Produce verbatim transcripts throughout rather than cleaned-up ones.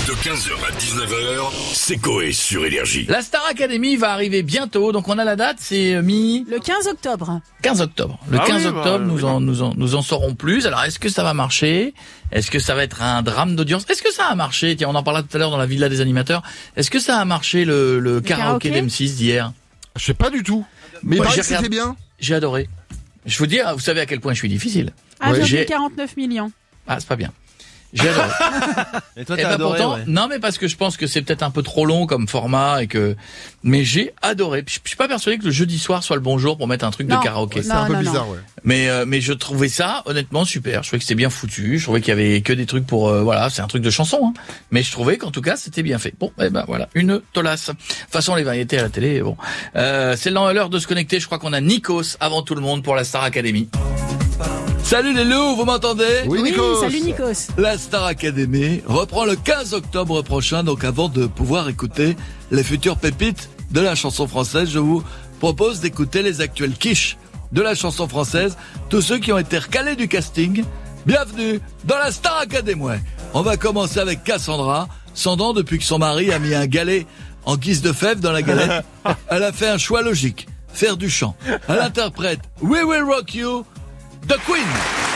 De quinze heures à dix-neuf heures, c'est Coé sur Énergie. La Star Academy va arriver bientôt, donc on a la date, c'est mi... Le quinze octobre. quinze octobre. Le Ah quinze oui, octobre, bah, nous, oui. en, nous, en, nous en saurons plus. Alors, est-ce que ça va marcher? Est-ce que ça va être un drame d'audience? Est-ce que ça a marché? Tiens, on en parlait tout à l'heure dans la Villa des animateurs. Est-ce que ça a marché le, le, karaoké karaoké d'M six d'hier? Je sais pas du tout. Mais il Moi, paraît j'ai que c'était regardé- bien. J'ai adoré. Je vous dis, vous savez à quel point je suis difficile. un virgule j'ai- quarante-neuf millions. Ah, c'est pas bien. J'ai adoré. Et toi, Eh t'as ben adoré, pourtant, ouais. non mais parce que je pense que c'est peut-être un peu trop long comme format et que, mais j'ai adoré. Puis Je je suis pas persuadé que le jeudi soir soit le bon jour pour mettre un truc Non. de karaoké. C'est Non, un peu non, bizarre, ouais. Mais euh, mais je trouvais ça honnêtement super. Je trouvais que c'était bien foutu. Je trouvais qu'il y avait que des trucs pour euh, voilà, c'est un truc de chanson. Hein. Mais je trouvais qu'en tout cas c'était bien fait. Bon, eh ben voilà, une tolasse. De toute façon les variétés à la télé, bon, euh, c'est l'heure de se connecter. Je crois qu'on a Nikos avant tout le monde pour la Star Academy. Salut les loups, vous m'entendez? Oui, Oui, Nikos. salut Nikos. La Star Academy reprend le quinze octobre prochain, donc avant de pouvoir écouter les futures pépites de la chanson française, je vous propose d'écouter les actuels quiches de la chanson française, tous ceux qui ont été recalés du casting. Bienvenue dans la Star Academy. On va commencer avec Cassandra. Sandra, depuis que son mari a mis un galet en guise de fève dans la galette, elle a fait un choix logique, faire du chant. Elle interprète We Will Rock You, The Queen.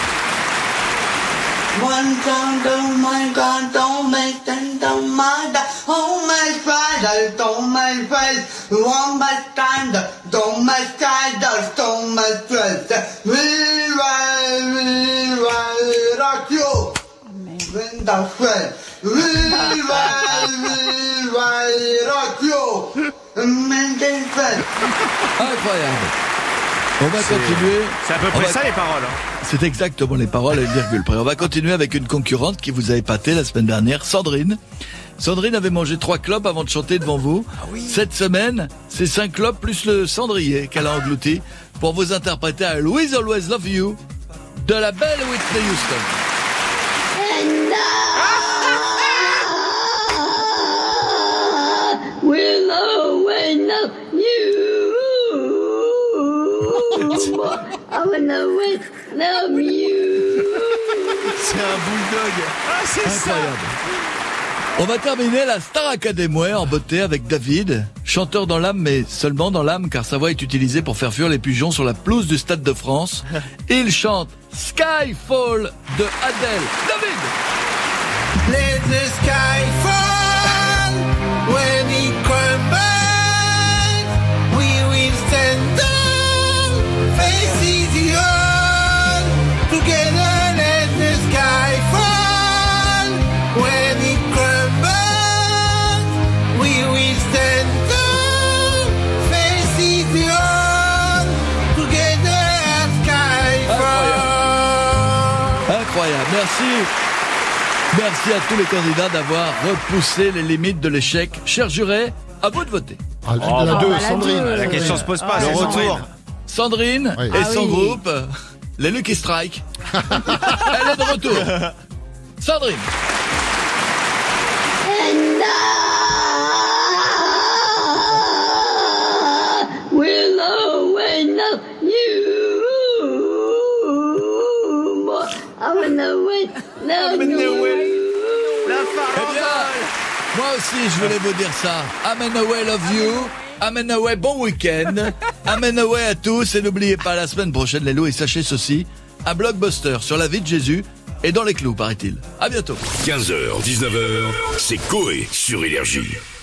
One time, don't my God, don't make them, don't my God. Oh my father, don't my face. One my time, don't my side, don't my dress. We will, we will rock you. When the friend. We will, we will rock you. Men the friend. Incroyable. On va continuer. C'est à peu On près va- ça les paroles. Hein. C'est exactement les paroles à une virgule près. On va continuer avec une concurrente qui vous a épaté la semaine dernière, Sandrine. Sandrine avait mangé trois clopes avant de chanter devant vous. Cette semaine, c'est cinq clopes plus le cendrier qu'elle a englouti pour vous interpréter à Louise Always Love You de la belle Whitney Houston. We'll always love you. I will always love you. C'est un bulldog. Ah, c'est Incroyable. On va terminer la Star Academy en beauté avec David, chanteur dans l'âme, mais seulement dans l'âme car sa voix est utilisée pour faire fuir les pigeons sur la pelouse du Stade de France. Il chante Skyfall de Adele. David! Let the sky fall when it crumbles. We will stand up, faces the earth. Together, let the sky fall when it crumbles. We will stand up, faces the earth. Together, sky fall. Incroyable, merci. Merci à tous les candidats d'avoir repoussé les limites de l'échec. Cher juré, à vous de voter. Ah, la Oh, la bah, deux, bah, la Sandrine. deux. La question se pose pas. Ah, le c'est retour. Sandrine. Sandrine Oui. et Ah son oui. groupe, les Lucky Strike. Elle est de retour. Sandrine. And I will always love you. I will always love you. La Eh bien, moi aussi, je voulais vous dire ça. Amen away, love you. Amen away, bon week-end. Amen away à tous. Et n'oubliez pas, la semaine prochaine, les loups, et sachez ceci, un blockbuster sur la vie de Jésus et dans les clous, paraît-il. À bientôt. quinze heures, dix-neuf heures, c'est Coé sur Énergie.